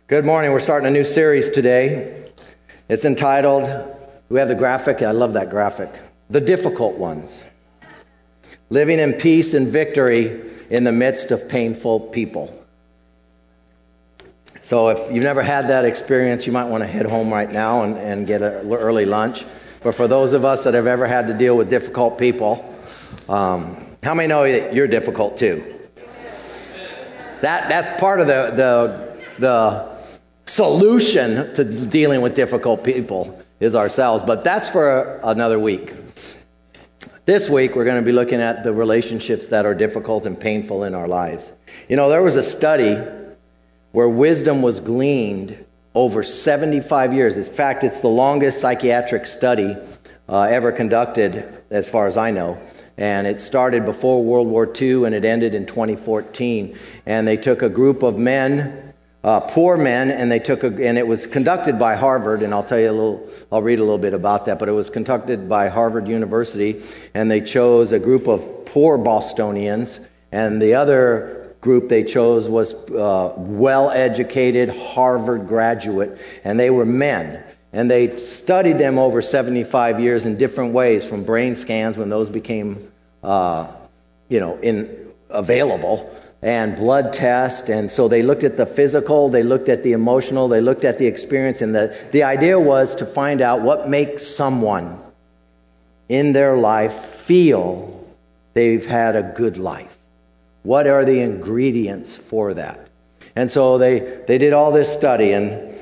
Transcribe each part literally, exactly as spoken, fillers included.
Good morning. We're starting a new series today. It's entitled, we have the graphic, I love that graphic, The Difficult Ones. Living in peace and victory in the midst of painful people. So if you've never had that experience, you might want to head home right now and, and get an early lunch. But for those of us that have ever had to deal with difficult people, um, how many know that you're difficult too? That that's part of the the the solution to dealing with difficult people is ourselves. But that's for another week. This week we're going to be looking at the relationships that are difficult and painful in our lives. You know, there was a study where wisdom was gleaned over seventy-five years. In fact, it's the longest psychiatric study uh, ever conducted, as far as I know. And it started before World War Two, and it ended in twenty fourteen. And they took a group of men, uh, poor men, and they took a, and it was conducted by Harvard. And I'll tell you a little, I'll read a little bit about that. But it was conducted by Harvard University, and they chose a group of poor Bostonians, and the other group they chose was uh, well-educated Harvard graduate, and they were men. And they studied them over seventy-five years in different ways, from brain scans when those became, uh, you know, in available, and blood tests. And so they looked at the physical, they looked at the emotional, they looked at the experience, and the the idea was to find out what makes someone in their life feel they've had a good life. What are the ingredients for that? And so they, they did all this study, and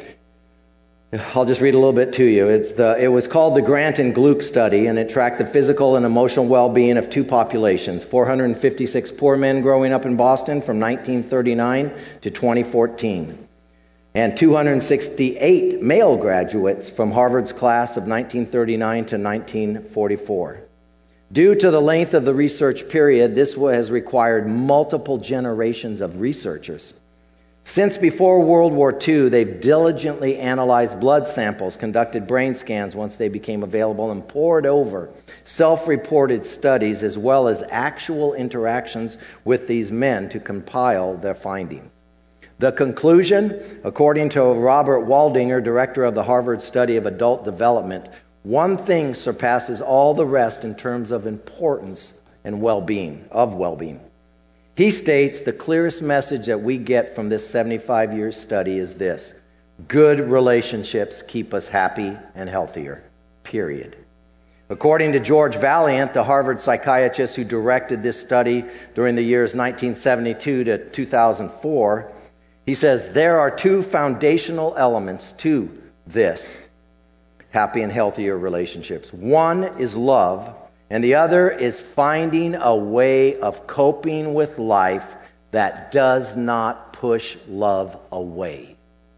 I'll just read a little bit to you. It's the, it was called the Grant and Gluck study, and it tracked the physical and emotional well-being of two populations, four hundred fifty-six poor men growing up in Boston from nineteen thirty-nine to twenty fourteen, and two hundred sixty-eight male graduates from Harvard's class of nineteen thirty-nine to nineteen forty-four. Due to the length of the research period, this has required multiple generations of researchers. Since before World War Two, they've diligently analyzed blood samples, conducted brain scans once they became available, and pored over self-reported studies as well as actual interactions with these men to compile their findings. The conclusion, according to Robert Waldinger, director of the Harvard Study of Adult Development, one thing surpasses all the rest in terms of importance and well-being, of well-being. He states the clearest message that we get from this seventy-five year study is this: good relationships keep us happy and healthier, period. According to George Valiant, the Harvard psychiatrist who directed this study during the years nineteen seventy-two to two thousand four, he says there are two foundational elements to this happy and healthier relationships. One is love, and the other is finding a way of coping with life that does not push love away.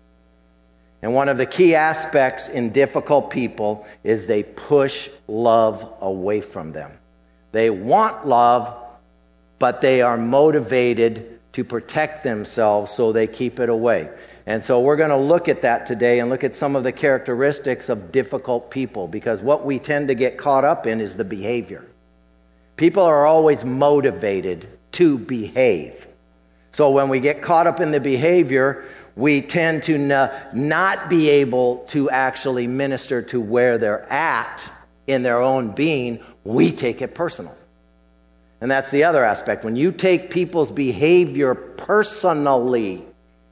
And one of the key aspects in difficult people is they push love away from them. They want love, but they are motivated to protect themselves, so they keep it away. And so we're going to look at that today and look at some of the characteristics of difficult people, because what we tend to get caught up in is the behavior. People are always motivated to behave. So when we get caught up in the behavior, we tend to n- not be able to actually minister to where they're at in their own being. We take it personal. And that's the other aspect. When you take people's behavior personally,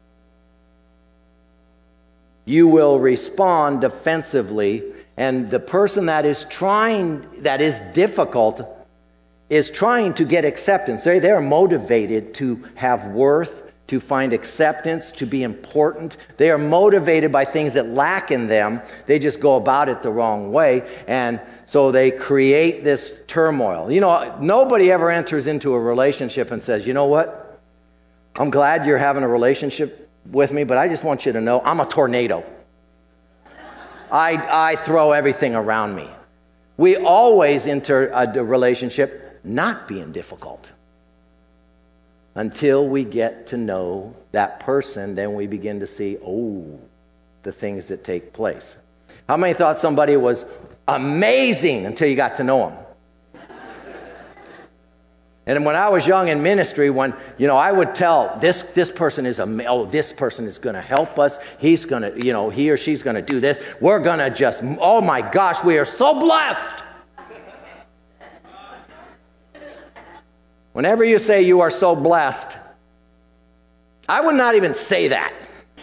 you will respond defensively, and the person that is trying, that is difficult, is trying to get acceptance. They, they're motivated to have worth, to find acceptance, to be important. They are motivated by things that lack in them. They just go about it the wrong way, and so they create this turmoil. You know, nobody ever enters into a relationship and says, you know what? I'm glad you're having a relationship with me, but I just want you to know I'm a tornado. I, I throw everything around me. We always enter a relationship not being difficult. Until we get to know that person, then we begin to see, oh, the things that take place. How many thought somebody was amazing until you got to know them? And when I was young in ministry, when, you know, I would tell this, this person is a, oh, this person is going to help us. He's going to, you know, he or she's going to do this. We're going to just, oh my gosh, we are so blessed. Whenever you say you are so blessed, I would not even say that.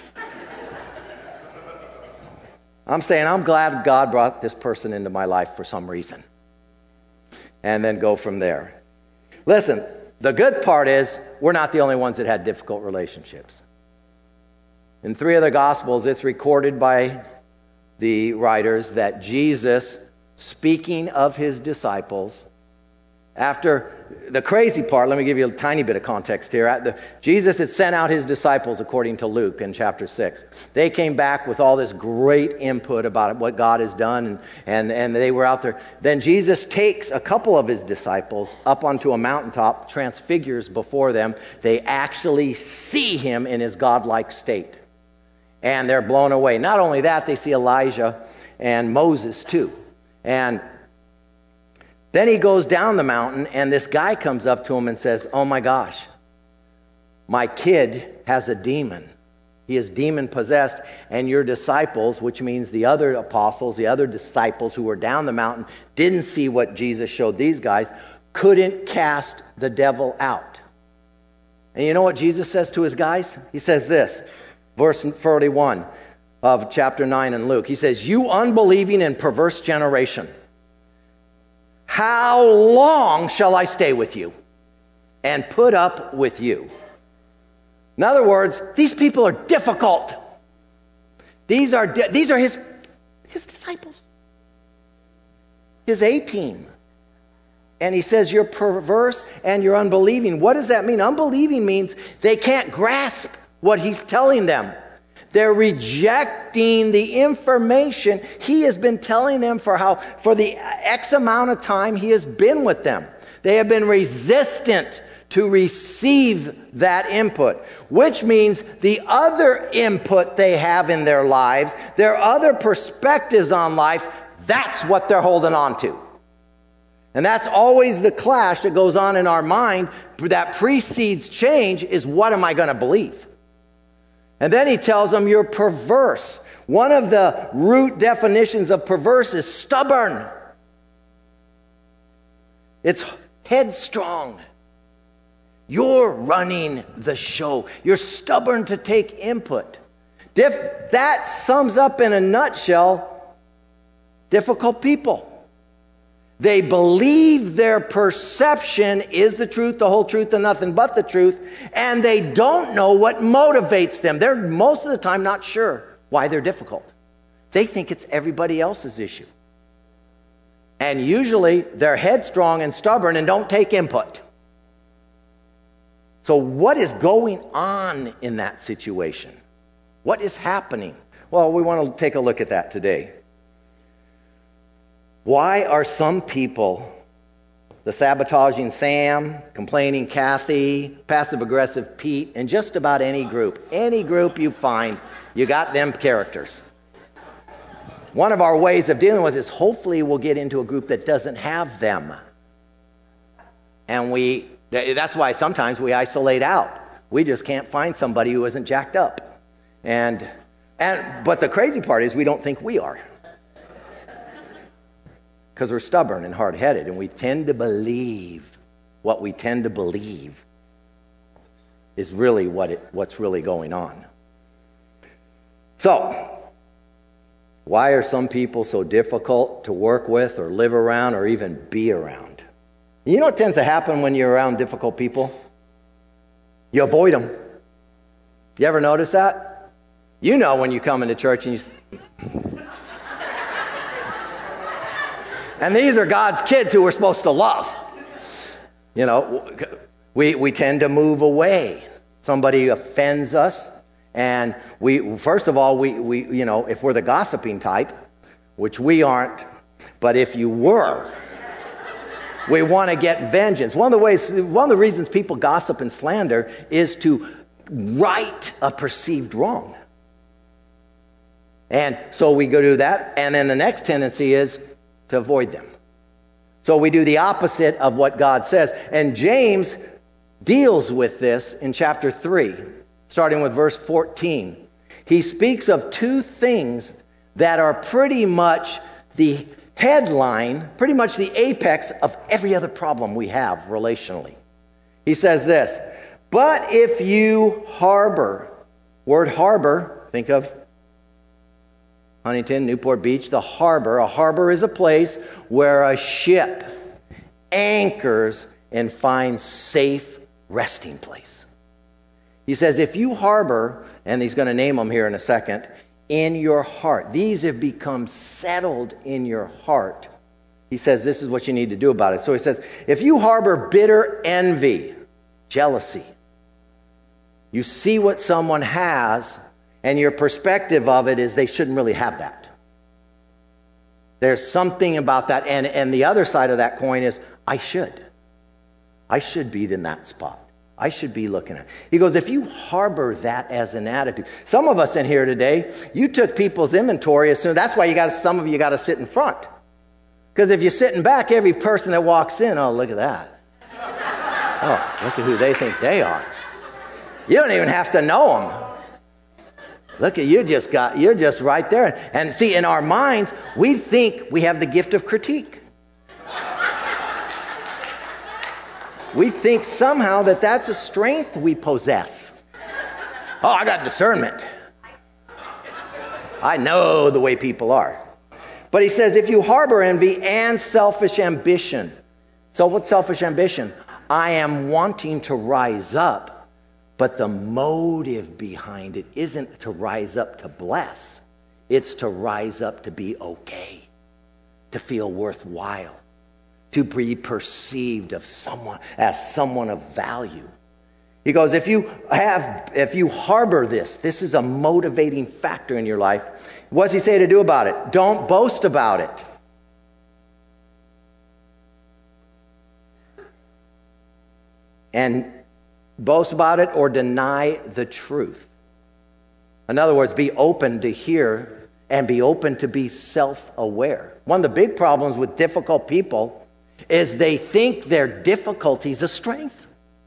I'm saying I'm glad God brought this person into my life for some reason. And then go from there. Listen, the good part is we're not the only ones that had difficult relationships. In three of the Gospels, it's recorded by the writers that Jesus, speaking of his disciples, after the crazy part, let me give you a tiny bit of context here. At the, Jesus had sent out his disciples according to Luke in chapter six. They came back with all this great input about what God has done, and, and, and they were out there. Then Jesus takes a couple of his disciples up onto a mountaintop, transfigures before them. They actually see him in his godlike state. And they're blown away. Not only that, they see Elijah and Moses too. And then he goes down the mountain, and this guy comes up to him and says, oh my gosh, my kid has a demon. He is demon possessed, and your disciples, which means the other apostles, the other disciples who were down the mountain, didn't see what Jesus showed these guys, couldn't cast the devil out. And you know what Jesus says to his guys? He says this, verse forty-one of chapter nine in Luke. He says, you unbelieving and perverse generation, how long shall I stay with you and put up with you? In other words, these people are difficult. These are di- these are his his disciples, his A-team. And he says, you're perverse and you're unbelieving. What does that mean? Unbelieving means they can't grasp what he's telling them. They're rejecting the information he has been telling them for how for the X amount of time he has been with them. They have been resistant to receive that input, which means the other input they have in their lives, their other perspectives on life, that's what they're holding on to. And that's always the clash that goes on in our mind that precedes change is, what am I going to believe? And then he tells them, you're perverse. One of the root definitions of perverse is stubborn. It's headstrong. You're running the show. You're stubborn to take input. Dif- that sums up in a nutshell difficult people. They believe their perception is the truth, the whole truth, and nothing but the truth, and they don't know what motivates them. They're most of the time not sure why they're difficult. They think it's everybody else's issue. And usually they're headstrong and stubborn and don't take input. So what is going on in that situation? What is happening? Well, we want to take a look at that today. Why are some people, the sabotaging Sam, complaining Kathy, passive-aggressive Pete, and just about any group, any group you find, you got them characters. One of our ways of dealing with this, hopefully we'll get into a group that doesn't have them. And we, that's why sometimes we isolate out. We just can't find somebody who isn't jacked up. And, and but the crazy part is we don't think we are. Because we're stubborn and hard-headed, and we tend to believe what we tend to believe is really what it, what's really going on. So, why are some people so difficult to work with or live around or even be around? You know what tends to happen when you're around difficult people? You avoid them. You ever notice that? You know when you come into church and you... And these are God's kids who we're supposed to love. You know, we we tend to move away. Somebody offends us, and we first of all we we you know, if we're the gossiping type, which we aren't, but if you were, we want to get vengeance. One of the ways, one of the reasons people gossip and slander is to right a perceived wrong. And so we go do that, and then the next tendency is to avoid them. So we do the opposite of what God says. And James deals with this in chapter three, starting with verse fourteen. He speaks of two things that are pretty much the headline, pretty much the apex of every other problem we have relationally. He says this, but if you harbor, word harbor, think of Huntington, Newport Beach, the harbor. A harbor is a place where a ship anchors and finds safe resting place. He says, if you harbor, and he's going to name them here in a second, in your heart, these have become settled in your heart. He says, this is what you need to do about it. So he says, if you harbor bitter envy, jealousy, you see what someone has, and your perspective of it is they shouldn't really have that. There's something about that. And, and the other side of that coin is, I should. I should be in that spot. I should be looking at it. He goes, if you harbor that as an attitude. Some of us in here today, you took people's inventory as soon. That's why you got some of you got to sit in front. Because if you're sitting back, every person that walks in, oh, look at that. Oh, look at who they think they are. You don't even have to know them. Look at you, just got you're just right there. And see, in our minds, we think we have the gift of critique. We think somehow that that's a strength we possess. Oh, I got discernment. I know the way people are. But he says, if you harbor envy and selfish ambition. So what's selfish ambition? I am wanting to rise up. But the motive behind it isn't to rise up to bless. It's to rise up to be okay, to feel worthwhile, to be perceived of someone as someone of value. He goes, if you have, if you harbor this, this is a motivating factor in your life. What's he say to do about it? Don't boast about it. And boast about it or deny the truth. In other words, be open to hear and be open to be self-aware. One of the big problems with difficult people is they think their difficulty is a strength.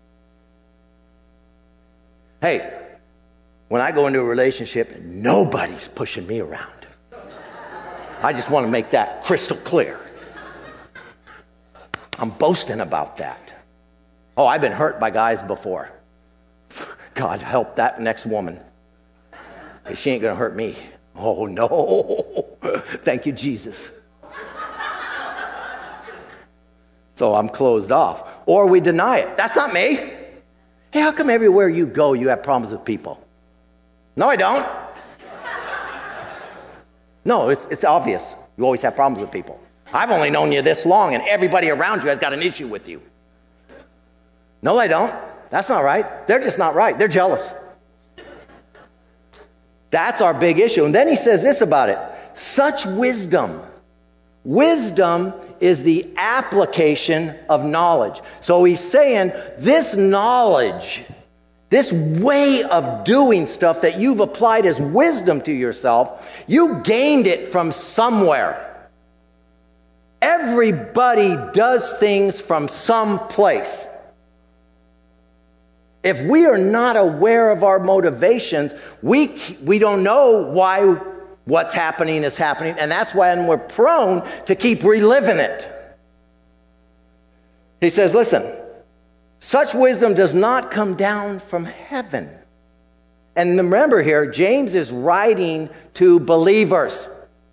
Hey, when I go into a relationship, nobody's pushing me around. I just want to make that crystal clear. I'm boasting about that. Oh, I've been hurt by guys before. God help that next woman. She ain't going to hurt me. Oh, no. Thank you, Jesus. So I'm closed off. Or we deny it. That's not me. Hey, how come everywhere you go you have problems with people? No, I don't. No, it's, it's obvious. You always have problems with people. I've only known you this long, and everybody around you has got an issue with you. No, they don't. That's not right. They're just not right. They're jealous. That's our big issue. And then he says this about it. Such wisdom. Wisdom is the application of knowledge. So he's saying this knowledge, this way of doing stuff that you've applied as wisdom to yourself, you gained it from somewhere. Everybody does things from some place. If we are not aware of our motivations, we we don't know why what's happening is happening, and that's when we're prone to keep reliving it. He says, listen, such wisdom does not come down from heaven. And remember here, James is writing to believers.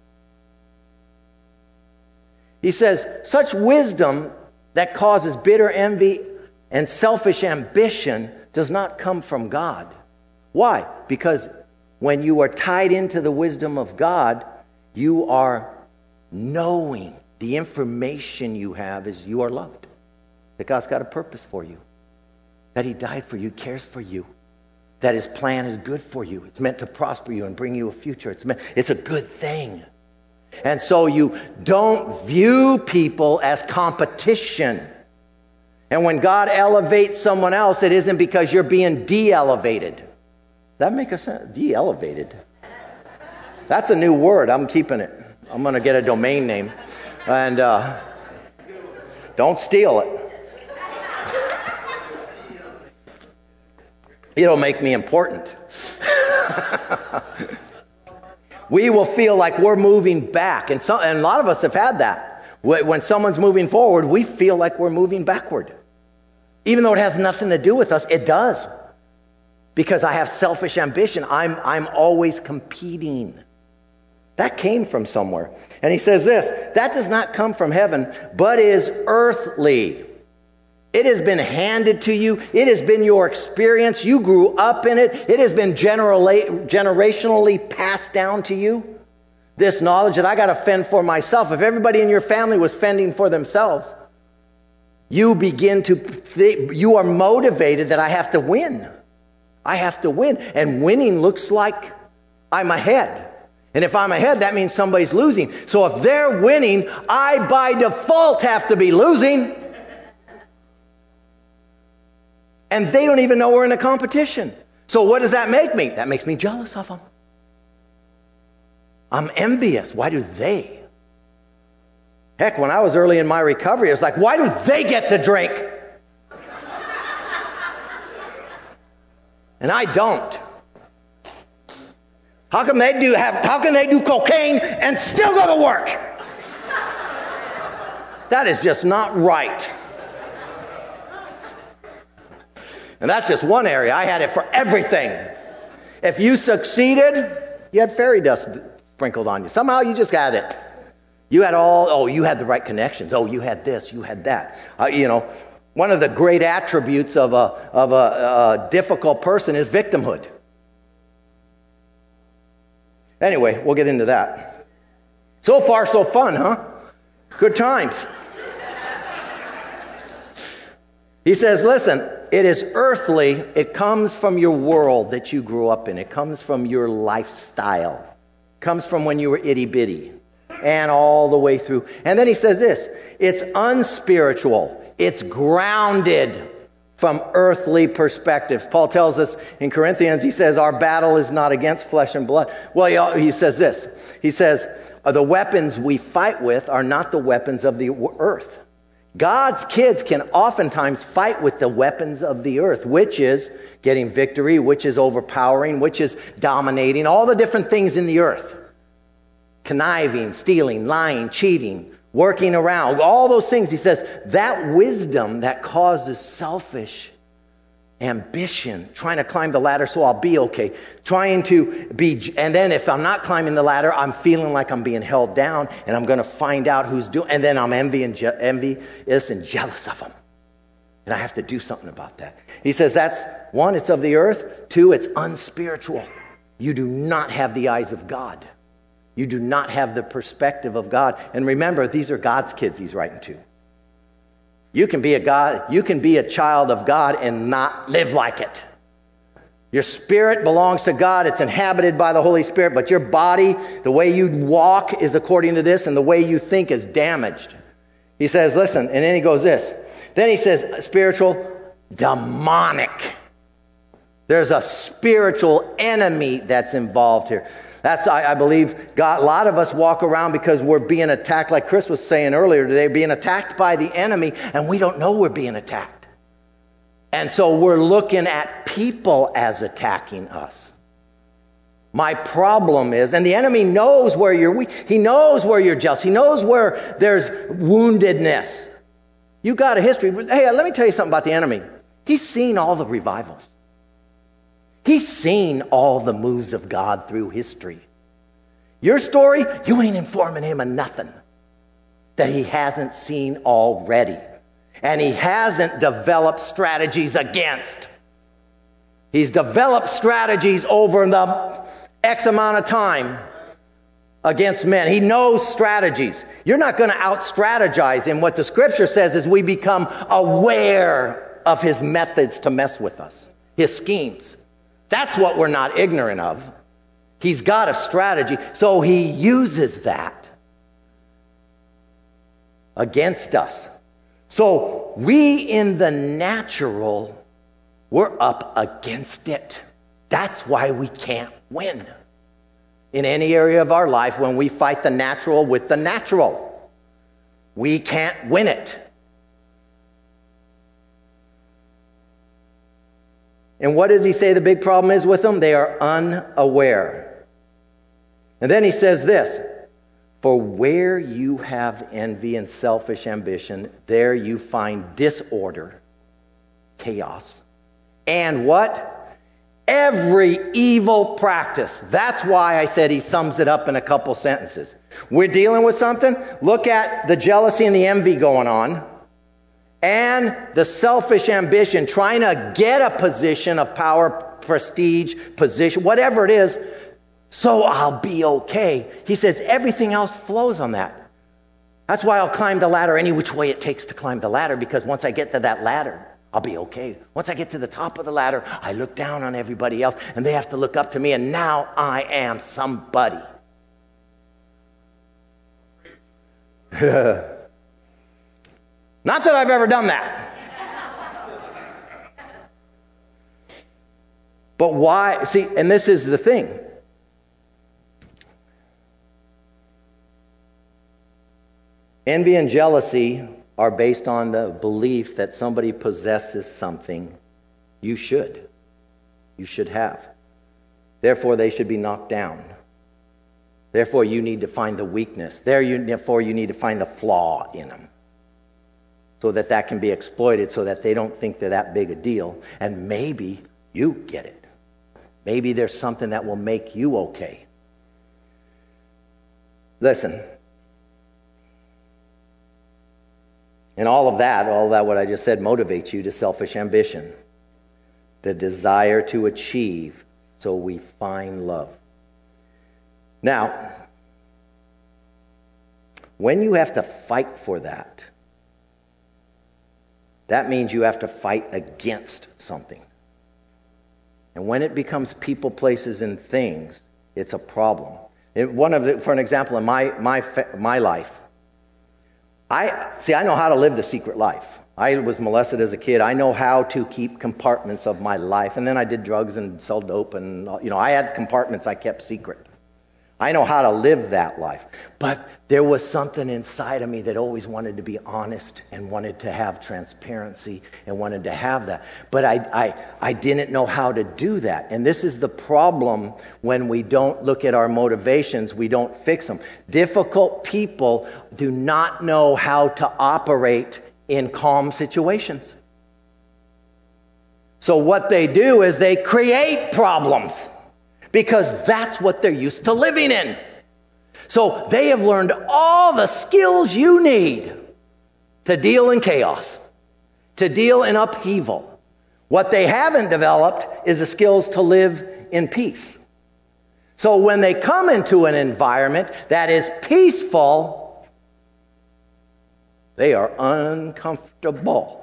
He says, such wisdom that causes bitter envy and selfish ambition does not come from God. Why? Because when you are tied into the wisdom of God, you are knowing the information you have is you are loved. That God's got a purpose for you. That He died for you, cares for you. That His plan is good for you. It's meant to prosper you and bring you a future. It's meant, it's a good thing. And so you don't view people as competition. And when God elevates someone else, it isn't because you're being de-elevated. Does that make a sense? De-elevated. That's a new word. I'm keeping it. I'm going to get a domain name. And uh, Don't steal it. It'll make me important. We will feel like we're moving back. And, so, and a lot of us have had that. When someone's moving forward, we feel like we're moving backward. Even though it has nothing to do with us, it does. Because I have selfish ambition. I'm, I'm always competing. That came from somewhere. And he says this, that does not come from heaven, but is earthly. It has been handed to you. It has been your experience. You grew up in it. It has been generally, generationally passed down to you. This knowledge that I got to fend for myself. If everybody in your family was fending for themselves, you begin to, th- you are motivated that I have to win. I have to win. And winning looks like I'm ahead. And if I'm ahead, that means somebody's losing. So if they're winning, I by default have to be losing. And they don't even know we're in a competition. So what does that make me? That makes me jealous of them. I'm envious. Why do they? Heck, when I was early in my recovery, it was like, why do they get to drink? And I don't. How come they do have, how can they do cocaine and still go to work? That is just not right. And that's just one area. I had it for everything. If you succeeded, you had fairy dust sprinkled on you. Somehow you just got it. You had all, oh, you had the right connections. Oh, you had this, you had that. Uh, you know, one of the great attributes of a, of a, a difficult person is victimhood. Anyway, we'll get into that. So far, so fun, huh? Good times. He says, listen, it is earthly. It comes from your world that you grew up in. It comes from your lifestyle. It comes from when you were itty-bitty and all the way through. And then he says this, it's unspiritual. It's grounded from earthly perspectives. Paul tells us in Corinthians, he says, our battle is not against flesh and blood. Well, he, he says this. He says, the weapons we fight with are not the weapons of the earth. God's kids can oftentimes fight with the weapons of the earth, which is getting victory, which is overpowering, which is dominating, all the different things in the earth. Conniving, stealing, lying, cheating, working around, all those things. He says that wisdom that causes selfish ambition, trying to climb the ladder so I'll be okay, trying to be, and then if I'm not climbing the ladder, I'm feeling like I'm being held down, and I'm going to find out who's doing, and then I'm envy and je- envious and jealous of them. And I have to do something about that. He says that's, one, it's of the earth. Two, it's unspiritual. You do not have the eyes of God. You do not have the perspective of God. And remember, these are God's kids he's writing to. You can be a God, you can be a child of God and not live like it. Your spirit belongs to God. It's inhabited by the Holy Spirit, but your body, the way you walk is according to this, and the way you think is damaged. He says, listen, and then he goes this. Then he says, spiritual, demonic. There's a spiritual enemy that's involved here. That's, I, I believe, God, a lot of us walk around because we're being attacked, like Chris was saying earlier today, being attacked by the enemy, and we don't know we're being attacked. And so we're looking at people as attacking us. My problem is, and the enemy knows where you're weak. He knows where you're jealous. He knows where there's woundedness. You got a history. Hey, let me tell you something about the enemy. He's seen all the revivals. He's seen all the moves of God through history. Your story, you ain't informing him of nothing that he hasn't seen already. And he hasn't developed strategies against. He's developed strategies over the X amount of time against men. He knows strategies. You're not going to out-strategize him. What the scripture says is we become aware of his methods to mess with us, his schemes. That's what we're not ignorant of. He's got a strategy, so he uses that against us. So we in the natural, we're up against it. That's why we can't win in any area of our life when we fight the natural with the natural. We can't win it. And what does he say the big problem is with them? They are unaware. And then he says this, for where you have envy and selfish ambition, there you find disorder, chaos, and what? Every evil practice. That's why I said he sums it up in a couple sentences. We're dealing with something. Look at the jealousy and the envy going on. And the selfish ambition, trying to get a position of power, prestige, position, whatever it is, so I'll be okay. He says everything else flows on that. That's why I'll climb the ladder any which way it takes to climb the ladder, because once I get to that ladder, I'll be okay. Once I get to the top of the ladder, I look down on everybody else, and they have to look up to me, and now I am somebody. Not that I've ever done that. But why? See, and this is the thing. Envy and jealousy are based on the belief that somebody possesses something you should. You should have. Therefore, they should be knocked down. Therefore, you need to find the weakness. Therefore, you need to find the flaw in them, so that that can be exploited, so that they don't think they're that big a deal. And maybe you get it. Maybe there's something that will make you okay. Listen. And all of that, all of that what I just said, motivates you to selfish ambition. The desire to achieve, so we find love. Now, when you have to fight for that, that means you have to fight against something. And when it becomes people, places, and things, it's a problem. It, one of the, for an example, in my my my life, I see. I know how to live the secret life. I was molested as a kid. I know how to keep compartments of my life, and then I did drugs and sold dope, and you know, I had compartments I kept secret. I know how to live that life. But there was something inside of me that always wanted to be honest and wanted to have transparency and wanted to have that. But I, I, I didn't know how to do that. And this is the problem when we don't look at our motivations, we don't fix them. Difficult people do not know how to operate in calm situations. So what they do is they create problems, because that's what they're used to living in. So they have learned all the skills you need to deal in chaos, to deal in upheaval. What they haven't developed is the skills to live in peace. So when they come into an environment that is peaceful, they are uncomfortable.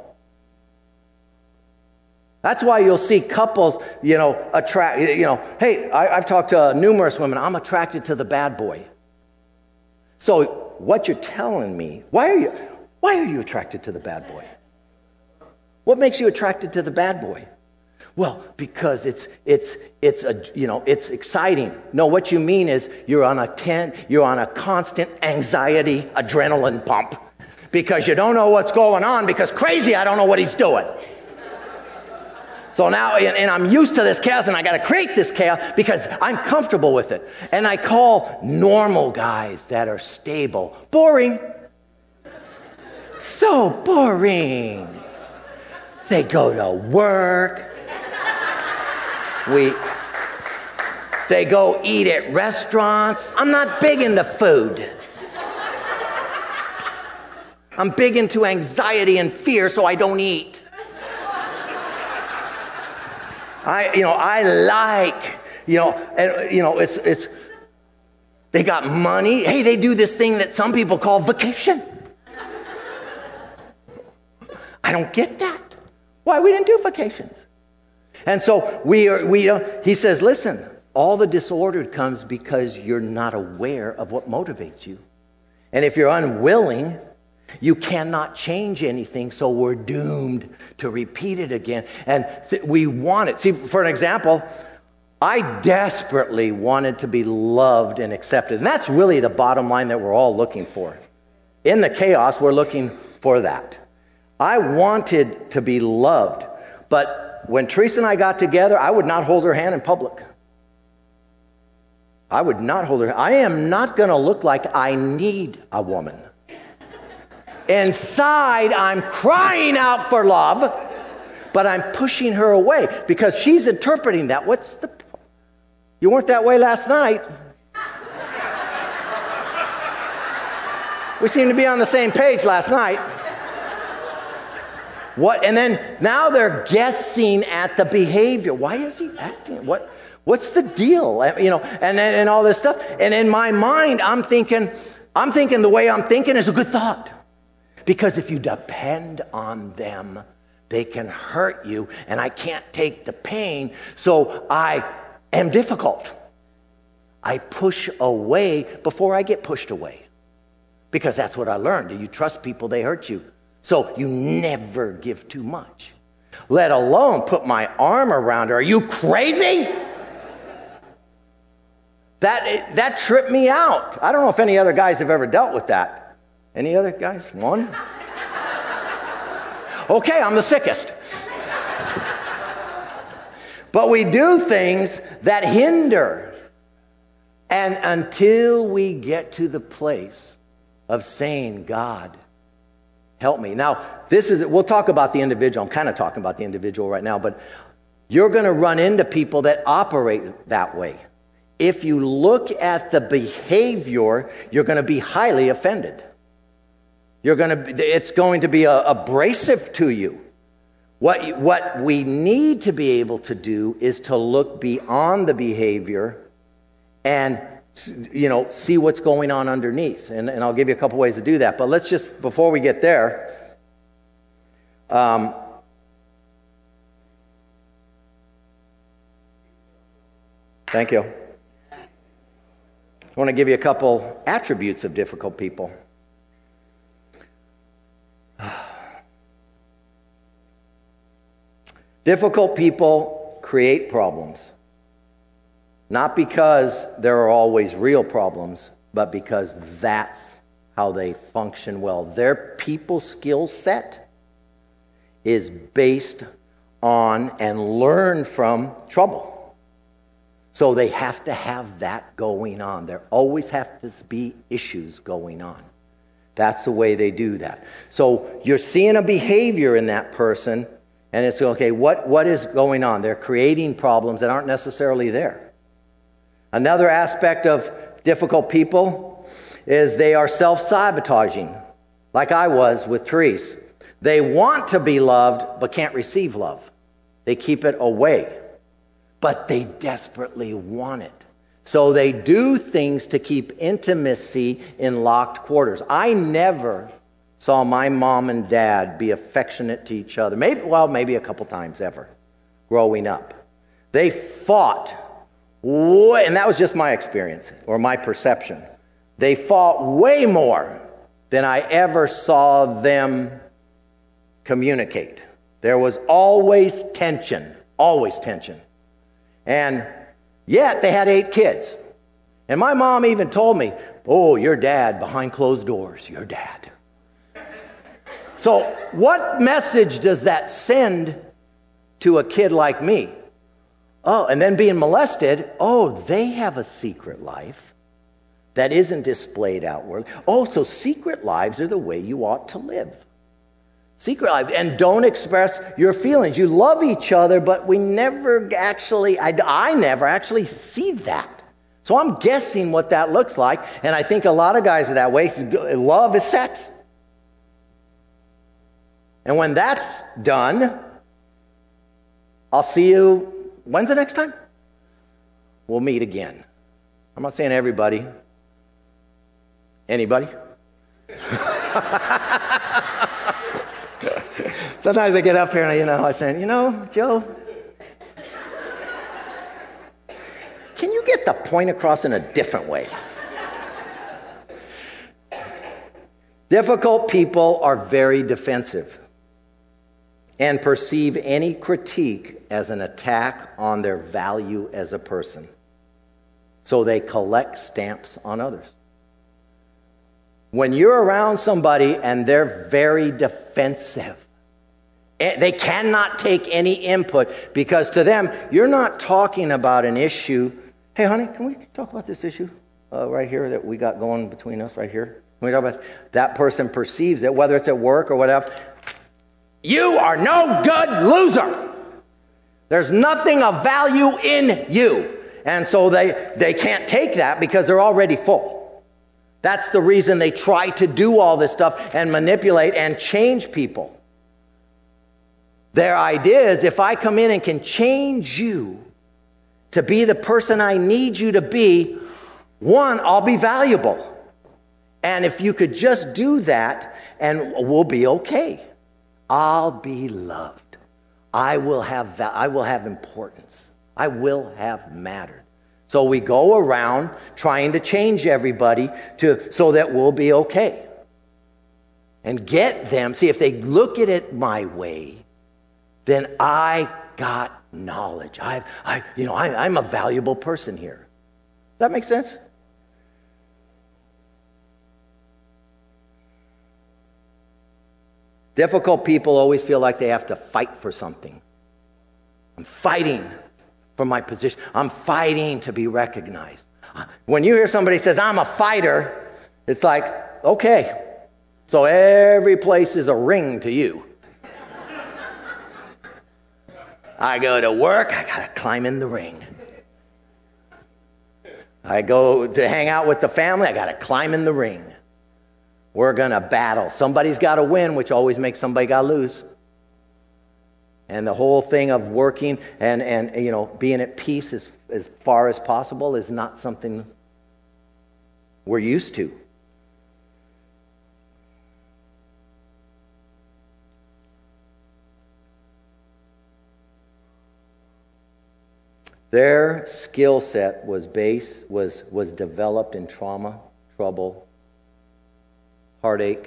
That's why you'll see couples, you know, attract, you know, hey, I, I've talked to numerous women, I'm attracted to the bad boy. So what you're telling me, why are you, why are you attracted to the bad boy? What makes you attracted to the bad boy? Well, because it's, it's, it's a, you know, it's exciting. No, what you mean is you're on a ten, you're on a constant anxiety adrenaline pump, because you don't know what's going on, because crazy, I don't know what he's doing. So now, and I'm used to this chaos, and I got to create this chaos because I'm comfortable with it. And I call normal guys that are stable boring. So boring. They go to work. We, they go eat at restaurants. I'm not big into food. I'm big into anxiety and fear, so I don't eat. I, you know, I like, you know, and, you know, it's, it's, they got money. Hey, they do this thing that some people call vacation. I don't get that. Why we didn't do vacations? And so we are, we, uh, he says, listen, all the disorder comes because you're not aware of what motivates you. And if you're unwilling, you cannot change anything, so we're doomed to repeat it again. And th- we want it. See, for an example, I desperately wanted to be loved and accepted. And that's really the bottom line that we're all looking for. In the chaos, we're looking for that. I wanted to be loved, but when Teresa and I got together, I would not hold her hand in public. I would not hold her. I am not going to look like I need a woman. Inside, I'm crying out for love, but I'm pushing her away because she's interpreting that. What's the... You weren't that way last night. We seem to be on the same page last night. What? And then now they're guessing at the behavior. Why is he acting? What? What's the deal? You know, and and all this stuff. And in my mind, I'm thinking, I'm thinking the way I'm thinking is a good thought, because if you depend on them, they can hurt you, and I can't take the pain, so I am difficult. I push away before I get pushed away, because that's what I learned. Do you trust people? They hurt you. So you never give too much, let alone put my arm around her. Are you crazy? That, that tripped me out. I don't know if any other guys have ever dealt with that. Any other guys? One? Okay, I'm the sickest. But we do things that hinder. And until we get to the place of saying, God, help me. Now, this is, we'll talk about the individual. I'm kind of talking about the individual right now, but you're going to run into people that operate that way. If you look at the behavior, you're going to be highly offended. You're going to, it's going to be a, abrasive to you. What, what we need to be able to do is to look beyond the behavior and, you know, see what's going on underneath. And, and I'll give you a couple ways to do that. But let's just, before we get there, um, thank you. I want to give you a couple attributes of difficult people. Difficult people create problems. Not because there are always real problems, but because that's how they function well. Their people skill set is based on and learn from trouble. So they have to have that going on. There always have to be issues going on. That's the way they do that. So you're seeing a behavior in that person, and it's okay, what, what is going on? They're creating problems that aren't necessarily there. Another aspect of difficult people is they are self-sabotaging, like I was with Therese. They want to be loved, but can't receive love. They keep it away, but they desperately want it. So they do things to keep intimacy in locked quarters. I never saw my mom and dad be affectionate to each other. Maybe, well, maybe a couple times ever growing up. They fought, way, and that was just my experience or my perception. They fought way more than I ever saw them communicate. There was always tension, always tension. And yet they had eight kids. And my mom even told me, oh, your dad behind closed doors, your dad. So what message does that send to a kid like me? Oh, and then being molested, oh, they have a secret life that isn't displayed outward. Oh, so secret lives are the way you ought to live. Secret life. And don't express your feelings. You love each other, but we never actually, I, I never actually see that. So I'm guessing what that looks like. And I think a lot of guys are that way. Love is sex. And when that's done, I'll see you, when's the next time? We'll meet again. I'm not saying everybody. Anybody? Sometimes I get up here and, you know, I say, you know, Joe, can you get the point across in a different way? Difficult people are very defensive and perceive any critique as an attack on their value as a person. So they collect stamps on others. When you're around somebody and they're very defensive, They cannot take any input because to them, you're not talking about an issue. Hey, honey, can we talk about this issue uh, right here that we got going between us right here? Can we talk about that person perceives it, whether it's at work or whatever. You are no good loser. There's nothing of value in you. And so they, they can't take that because they're already full. That's the reason they try to do all this stuff and manipulate and change people. Their idea is if I come in and can change you to be the person I need you to be, one, I'll be valuable. And if you could just do that, and we'll be okay. I'll be loved. I will have I will have importance. I will have mattered. So we go around trying to change everybody to so that we'll be okay. And get them, see, if they look at it my way, then I got knowledge. I've, I, you know, I, I'm a valuable person here. Does that make sense? Difficult people always feel like they have to fight for something. I'm fighting for my position. I'm fighting to be recognized. When you hear somebody says, I'm a fighter, it's like, okay, so every place is a ring to you. I go to work, I got to climb in the ring. I go to hang out with the family, I got to climb in the ring. We're going to battle. Somebody's got to win, which always makes somebody got to lose. And the whole thing of working and, and you know, being at peace as, as far as possible is not something we're used to. Their skill set was base was was developed in trauma, trouble, heartache.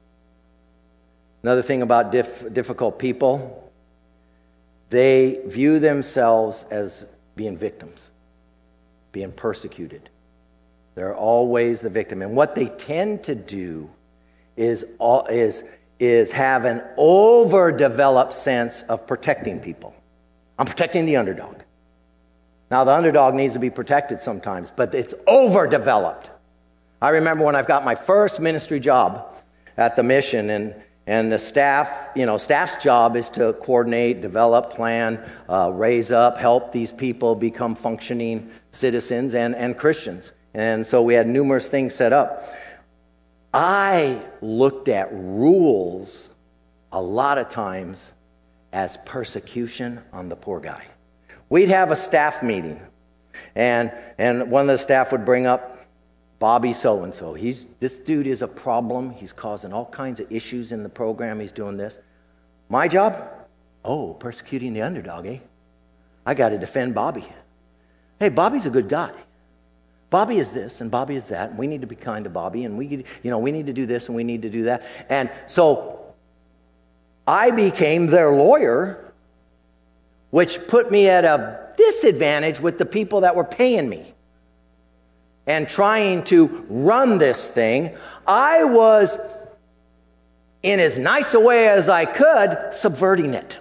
Another thing about diff, difficult people, they view themselves as being victims, being persecuted. They're always the victim, and what they tend to do is is is have an overdeveloped sense of protecting people. I'm protecting the underdog. Now, the underdog needs to be protected sometimes, but it's overdeveloped. I remember when I've got my first ministry job at the mission, and, and the staff, you know, staff's job is to coordinate, develop, plan, uh, raise up, help these people become functioning citizens and, and Christians. And so we had numerous things set up. I looked at rules a lot of times as persecution on the poor guy. We'd have a staff meeting, and and one of the staff would bring up Bobby so-and-so. He's this dude is a problem. He's causing all kinds of issues in the program. He's doing this. My job? Oh, persecuting the underdog, eh? I got to defend Bobby. Hey, Bobby's a good guy. Bobby is this, and Bobby is that, and we need to be kind to Bobby, and we, you know, we need to do this, and we need to do that. And so I became their lawyer, which put me at a disadvantage with the people that were paying me and trying to run this thing. I was, in as nice a way as I could, subverting it.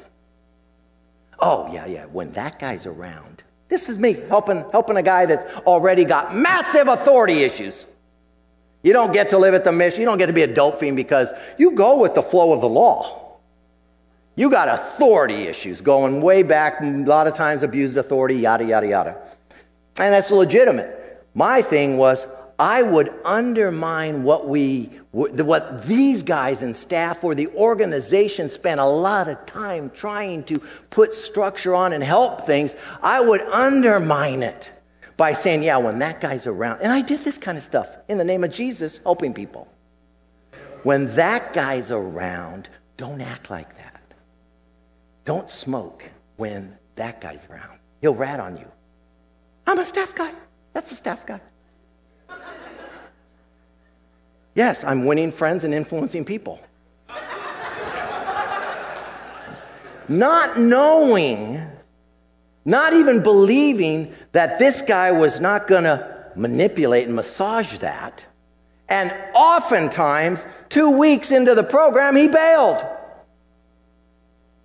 Oh, yeah, yeah, when that guy's around. This is me helping, helping a guy that's already got massive authority issues. You don't get to live at the mission. You don't get to be a dope fiend because you go with the flow of the law. You got authority issues going way back, a lot of times abused authority, yada, yada, yada. And that's legitimate. My thing was I would undermine what we, what these guys and staff or the organization spent a lot of time trying to put structure on and help things. I would undermine it by saying, yeah, when that guy's around. And I did this kind of stuff in the name of Jesus, helping people. When that guy's around, don't act like that. Don't smoke when that guy's around. He'll rat on you. I'm a staff guy. That's a staff guy. Yes, I'm winning friends and influencing people. Not knowing, not even believing that this guy was not going to manipulate and massage that. And oftentimes, two weeks into the program, he bailed.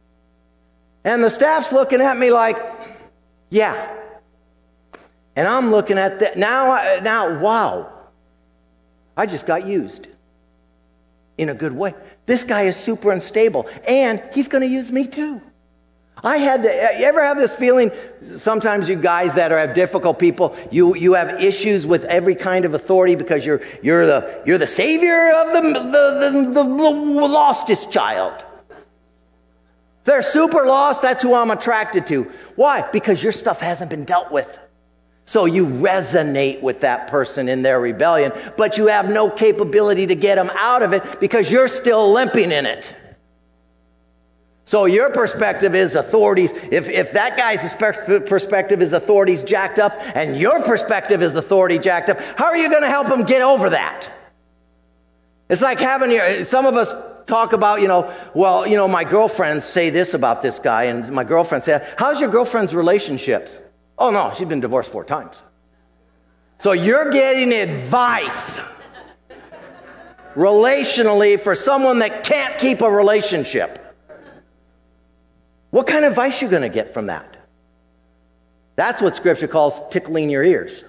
And the staff's looking at me like, yeah. And I'm looking at that. Now, now, wow. I just got used in a good way. This guy is super unstable, and he's going to use me too. I had the, you ever have this feeling, sometimes you guys that are have difficult people, you, you have issues with every kind of authority because you're, you're, the, you're the savior of the, the, the, the lostest child. If they're super lost, that's who I'm attracted to. Why? Because your stuff hasn't been dealt with. So you resonate with that person in their rebellion, but you have no capability to get them out of it because you're still limping in it. So your perspective is authorities. If, if that guy's perspective is authorities jacked up and your perspective is authority jacked up, how are you going to help him get over that? It's like having your, some of us talk about, you know, well, you know, my girlfriends say this about this guy, and my girlfriend said, how's your girlfriend's relationships? Oh, no, she's been divorced four times. So you're getting advice relationally for someone that can't keep a relationship. What kind of advice are you going to get from that? That's what Scripture calls tickling your ears.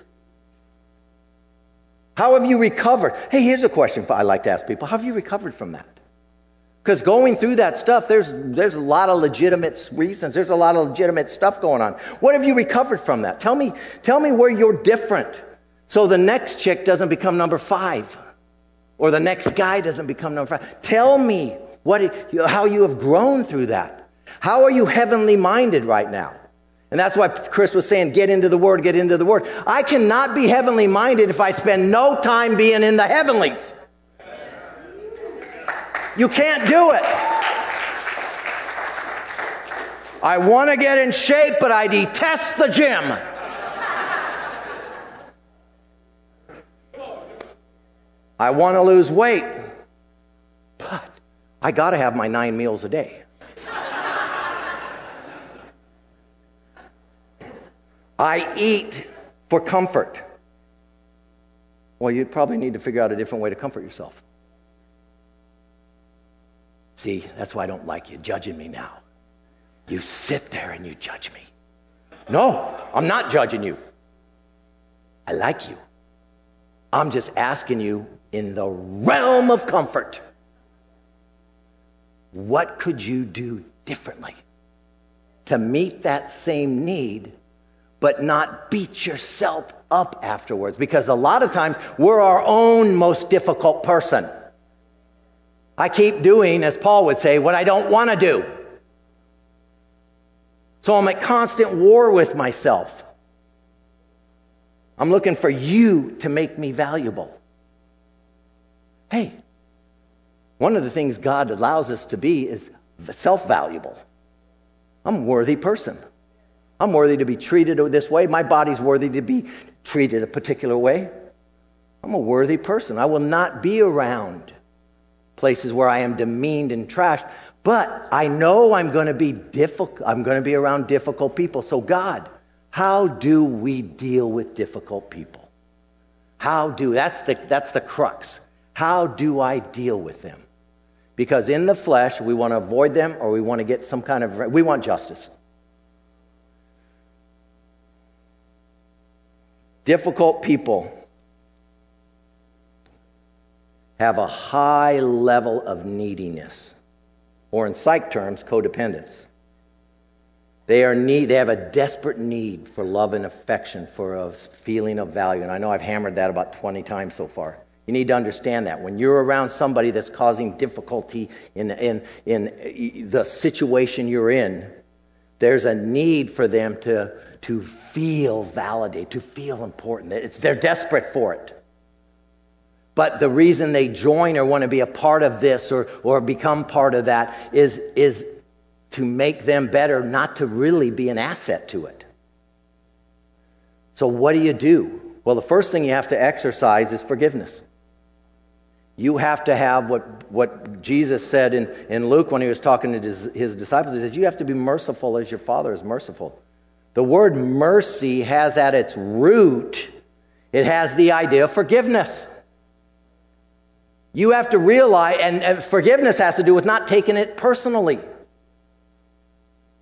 How have you recovered? Hey, here's a question I like to ask people. How have you recovered from that? Because going through that stuff, there's there's a lot of legitimate reasons. There's a lot of legitimate stuff going on. What have you recovered from that? Tell me, tell me where you're different, so the next chick doesn't become number five, or the next guy doesn't become number five. Tell me what how you have grown through that. How are you heavenly minded right now? And that's why Chris was saying, get into the Word, get into the Word. I cannot be heavenly minded if I spend no time being in the heavenlies. You can't do it. I want to get in shape, but I detest the gym. I want to lose weight, but I got to have my nine meals a day. I eat for comfort. Well, you probably need to figure out a different way to comfort yourself. See, that's why I don't like you judging me now. You sit there and you judge me. No, I'm not judging you. I like you. I'm just asking you in the realm of comfort. What could you do differently to meet that same need, but not beat yourself up afterwards? Because a lot of times we're our own most difficult person. I keep doing, as Paul would say, what I don't want to do. So I'm at constant war with myself. I'm looking for you to make me valuable. Hey, one of the things God allows us to be is self-valuable. I'm a worthy person. I'm worthy to be treated this way. My body's worthy to be treated a particular way. I'm a worthy person. I will not be around places where I am demeaned and trashed, but I know I'm going to be difficult. I'm going to be around difficult people. So God, how do we deal with difficult people? How do, that's the, that's the crux. How do I deal with them? Because in the flesh, we want to avoid them, or we want to get some kind of, we want justice. Difficult people have a high level of neediness, or in psych terms, codependence. They are need. They have a desperate need for love and affection, for a feeling of value. And I know I've hammered that about twenty times so far. You need to understand that. When you're around somebody that's causing difficulty in, in, in the situation you're in, there's a need for them to, to feel validated, to feel important. It's, they're desperate for it. But the reason they join or want to be a part of this or, or become part of that is, is to make them better, not to really be an asset to it. So what do you do? Well, the first thing you have to exercise is forgiveness. You have to have what, what Jesus said in, in Luke when he was talking to his, his disciples. He said, you have to be merciful as your Father is merciful. The word mercy has at its root, it has the idea of forgiveness. You have to realize, and, and forgiveness has to do with not taking it personally.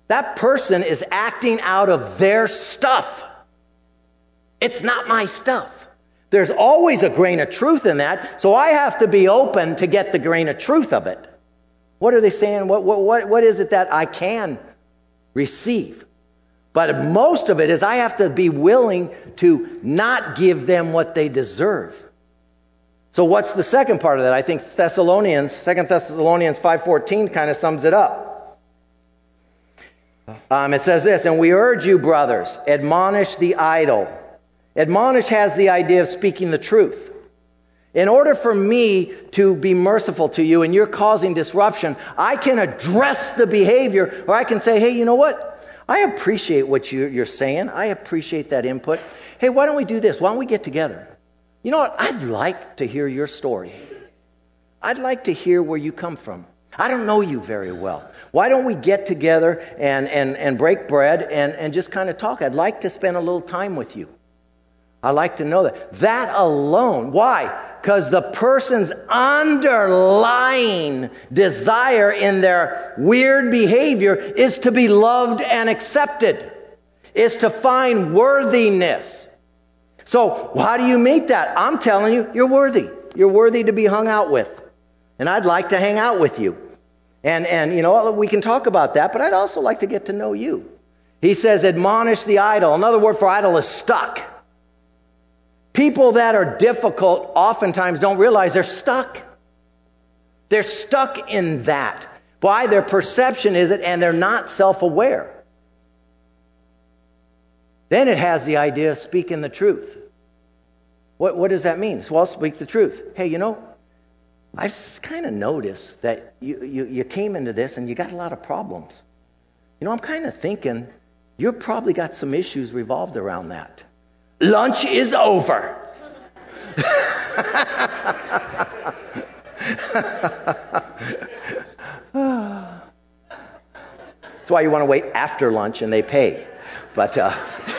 That person is acting out of their stuff. It's not my stuff. There's always a grain of truth in that, so I have to be open to get the grain of truth of it. What are they saying? What, what, what, what is it that I can receive? But most of it is I have to be willing to not give them what they deserve. So what's the second part of that? I think Thessalonians, Second Thessalonians five fourteen kind of sums it up. Um, it says this, and we urge you, brothers, admonish the idle. Admonish has the idea of speaking the truth. In order for me to be merciful to you and you're causing disruption, I can address the behavior, or I can say, hey, you know what? I appreciate what you're saying. I appreciate that input. Hey, why don't we do this? Why don't we get together? You know what? I'd like to hear your story. I'd like to hear where you come from. I don't know you very well. Why don't we get together and, and, and break bread and, and just kind of talk? I'd like to spend a little time with you. I like to know that. That alone. Why? Because the person's underlying desire in their weird behavior is to be loved and accepted. Is to find worthiness. So how do you meet that? I'm telling you, you're worthy. You're worthy to be hung out with. And I'd like to hang out with you. And, and you know, we can talk about that, but I'd also like to get to know you. He says, admonish the idle. Another word for idle is stuck. People that are difficult oftentimes don't realize they're stuck. They're stuck in that. Why? Their perception is it, and they're not self-aware. Then it has the idea of speaking the truth. What, what does that mean? Well, I'll speak the truth. Hey, you know, I've kind of noticed that you, you, you came into this and you got a lot of problems. You know, I'm kind of thinking you've probably got some issues revolved around that. Lunch is over. That's why you want to wait after lunch and they pay. But uh,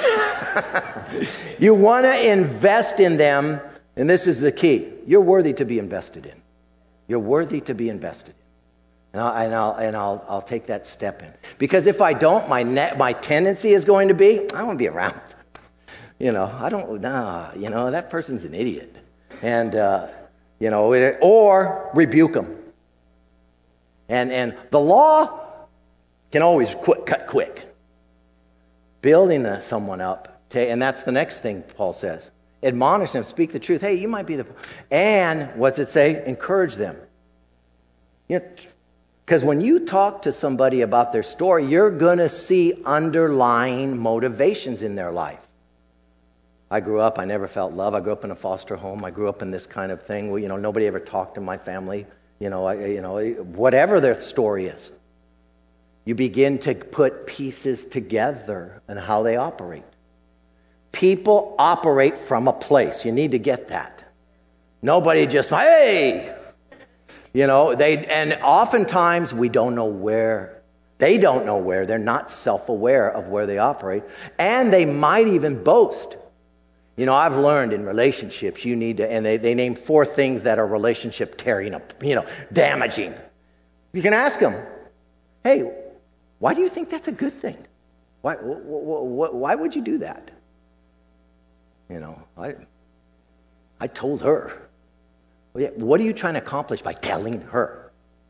you want to invest in them, and this is the key. You're worthy to be invested in. You're worthy to be invested in. And I'll, and I'll, and I'll, I'll take that step in. Because if I don't, my net, my tendency is going to be, I don't want to be around. You know, I don't, nah, you know, that person's an idiot. And, uh, you know, it, or rebuke them. And, and the law can always quit, cut quick. Building the, someone up, to, and that's the next thing Paul says. Admonish them, speak the truth. Hey, you might be the... And what's it say? Encourage them. You know, because when you talk to somebody about their story, you're going to see underlying motivations in their life. I grew up, I never felt love. I grew up in a foster home. I grew up in this kind of thing where, you know, nobody ever talked to my family. You know, I, you know, whatever their story is. You begin to put pieces together and how they operate. People operate from a place. You need to get that. Nobody just, hey! You know, they, and oftentimes we don't know where. They don't know where. They're not self-aware of where they operate. And they might even boast. You know, I've learned in relationships, you need to, and they, they name four things that are relationship tearing up, you know, damaging. You can ask them, hey, why do you think that's a good thing? Why, why, why would you do that? You know, I, I told her. Well, yeah, what are you trying to accomplish by telling her?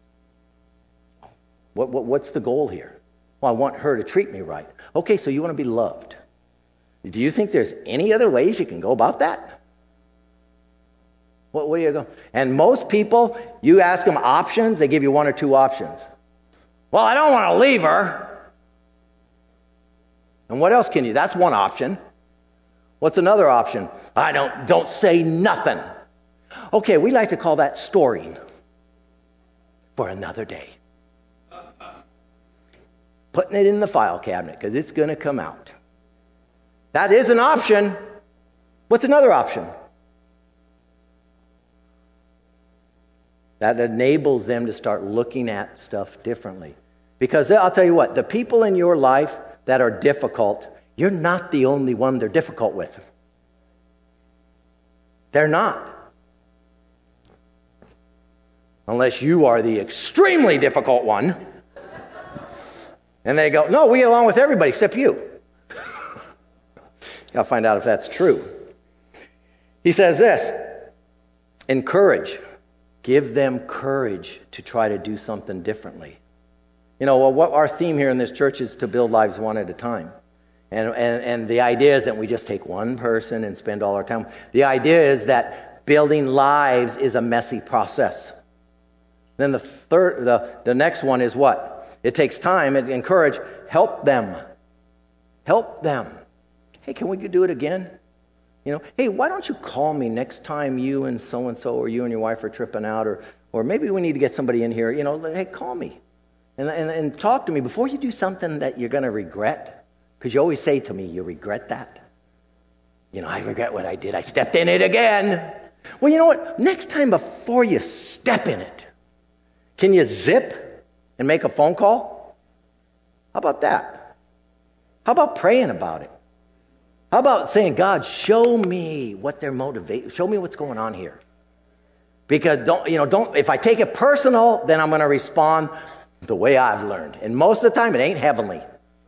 What, what, what's the goal here? Well, I want her to treat me right. Okay, so you want to be loved. Do you think there's any other ways you can go about that? What, where you go? And most people, you ask them options, they give you one or two options. Well, I don't want to leave her. And what else can you? That's one option. What's another option? I don't, don't say nothing. Okay, we like to call that storing for another day. Putting it in the file cabinet because it's going to come out. That is an option. What's another option? That enables them to start looking at stuff differently. Because I'll tell you what, the people in your life that are difficult, you're not the only one they're difficult with. They're not. Unless you are the extremely difficult one. And they go, no, we get along with everybody except you. Got to find out if that's true. He says this, encourage. Give them courage to try to do something differently. You know, well, what our theme here in this church is to build lives one at a time. And, and, and the idea is that we just take one person and spend all our time. The idea is that building lives is a messy process. Then the third, the, the next one is what? It takes time and encourage. Help them. Help them. Hey, can we do it again? You know, hey, why don't you call me next time you and so-and-so or you and your wife are tripping out, or or maybe we need to get somebody in here. You know, hey, call me and, and, and talk to me before you do something that you're going to regret. Because you always say to me, you regret that? You know, I regret what I did. I stepped in it again. Well, you know what? Next time before you step in it, can you zip and make a phone call? How about that? How about praying about it? How about saying, God, show me what they're motivated, show me what's going on here. Because don't, you know, don't, if I take it personal, then I'm going to respond the way I've learned. And most of the time, it ain't heavenly.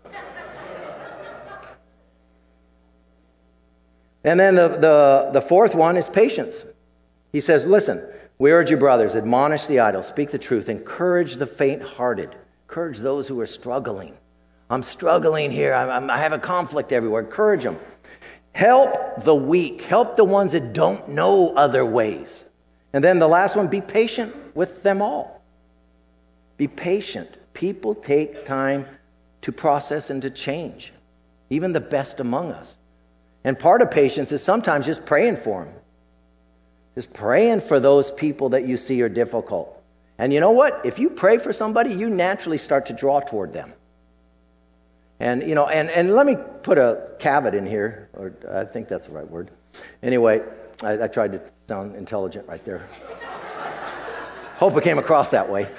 And then the, the, the fourth one is patience. He says, listen, we urge you, brothers, admonish the idle, speak the truth, encourage the faint-hearted, encourage those who are struggling. I'm struggling here. I'm, I'm, I have a conflict everywhere. Encourage them. Help the weak. Help the ones that don't know other ways. And then the last one, be patient with them all. Be patient. People take time to process and to change, even the best among us. And part of patience is sometimes just praying for them. Just praying for those people that you see are difficult. And you know what? If you pray for somebody, you naturally start to draw toward them. And, you know, and, and let me put a caveat in here, or I think that's the right word. Anyway, I, I tried to sound intelligent right there. Hope it came across that way.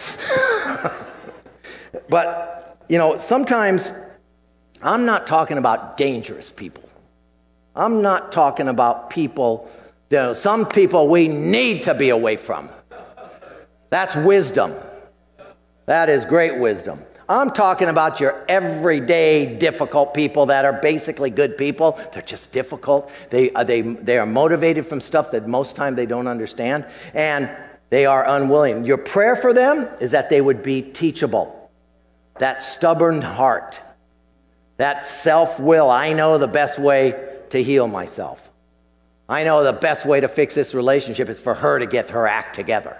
But, you know, sometimes I'm not talking about dangerous people. I'm not talking about people, you know, some people we need to be away from. That's wisdom. That is great wisdom. I'm talking about your everyday difficult people that are basically good people. They're just difficult. They, uh, they, they are motivated from stuff that most time they don't understand. And they are unwilling. Your prayer for them is that they would be teachable. That stubborn heart. That self-will. I know the best way to heal myself. I know the best way to fix this relationship is for her to get her act together.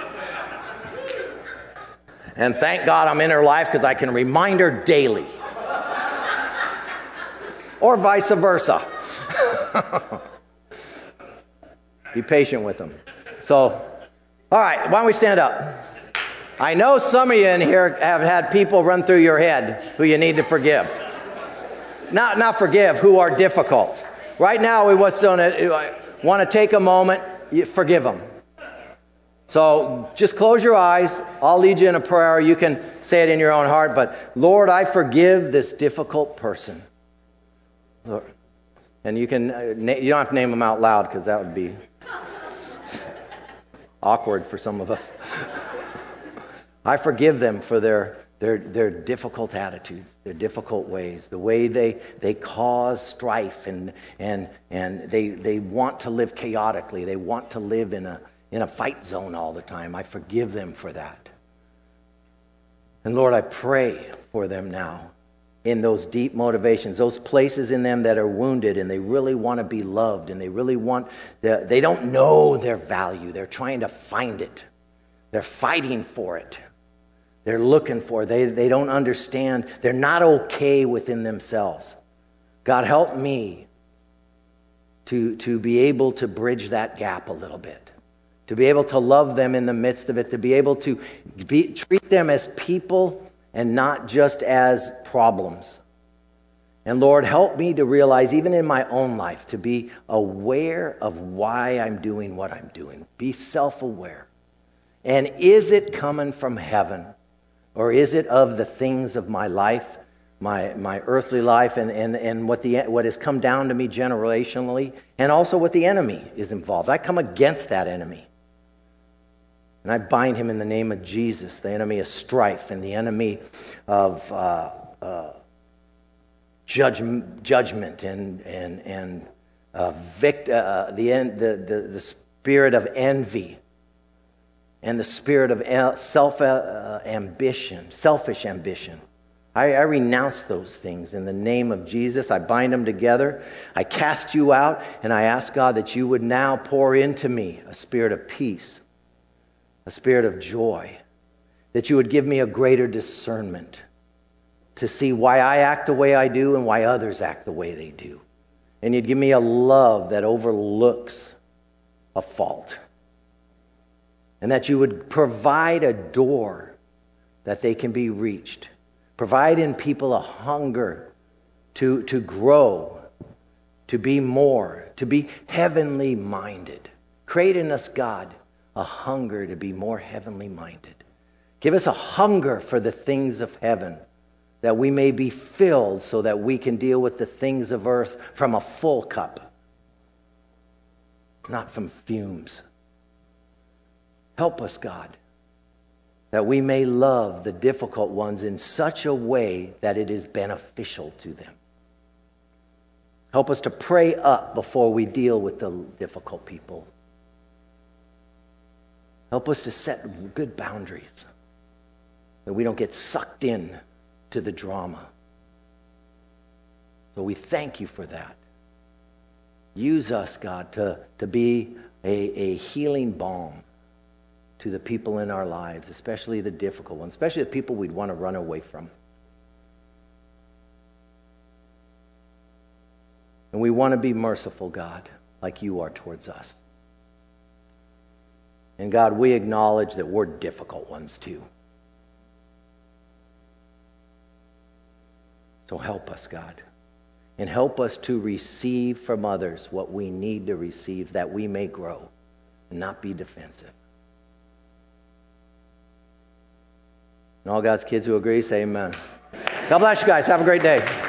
And thank God I'm in her life because I can remind her daily. Or vice versa. Be patient with them. So, all right, why don't we stand up? I know some of you in here have had people run through your head who you need to forgive. Not, not forgive, who are difficult. Right now, we want to take a moment, forgive them. So just close your eyes. I'll lead you in a prayer. You can say it in your own heart. But Lord, I forgive this difficult person. Lord. And you can you don't have to name them out loud because that would be awkward for some of us. I forgive them for their their their difficult attitudes, their difficult ways, the way they they cause strife and and and they they want to live chaotically. They want to live in a in a fight zone all the time. I forgive them for that. And Lord, I pray for them now in those deep motivations, those places in them that are wounded and they really want to be loved and they really want, the, they don't know their value. They're trying to find it. They're fighting for it. They're looking for it. They, they don't understand. They're not okay within themselves. God, help me to, to be able to bridge that gap a little bit. To be able to love them in the midst of it, to be able to be, treat them as people and not just as problems. And Lord, help me to realize, even in my own life, to be aware of why I'm doing what I'm doing. Be self-aware. And is it coming from heaven? Or is it of the things of my life, my my earthly life, and, and, and what the what has come down to me generationally, and also what the enemy is involved? I come against that enemy. And I bind him in the name of Jesus, the enemy of strife and the enemy of uh, uh, judge, judgment and and and uh, vict, uh, the, the the the spirit of envy and the spirit of self uh, ambition, selfish ambition. I, I renounce those things in the name of Jesus. I bind them together. I cast you out, and I ask God that you would now pour into me a spirit of peace, a spirit of joy, that you would give me a greater discernment to see why I act the way I do and why others act the way they do. And you'd give me a love that overlooks a fault. And that you would provide a door that they can be reached. Provide in people a hunger to, to grow, to be more, to be heavenly minded. Create in us, God, a hunger to be more heavenly minded. Give us a hunger for the things of heaven, that we may be filled so that we can deal with the things of earth from a full cup, not from fumes. Help us, God, that we may love the difficult ones in such a way that it is beneficial to them. Help us to pray up before we deal with the difficult people. Help us to set good boundaries, that we don't get sucked in to the drama. So we thank you for that. Use us, God, to, to be a, a healing balm to the people in our lives, especially the difficult ones, especially the people we'd want to run away from. And we want to be merciful, God, like you are towards us. And God, we acknowledge that we're difficult ones too. So help us, God. And help us to receive from others what we need to receive, that we may grow and not be defensive. And all God's kids who agree say amen. God bless you guys. Have a great day.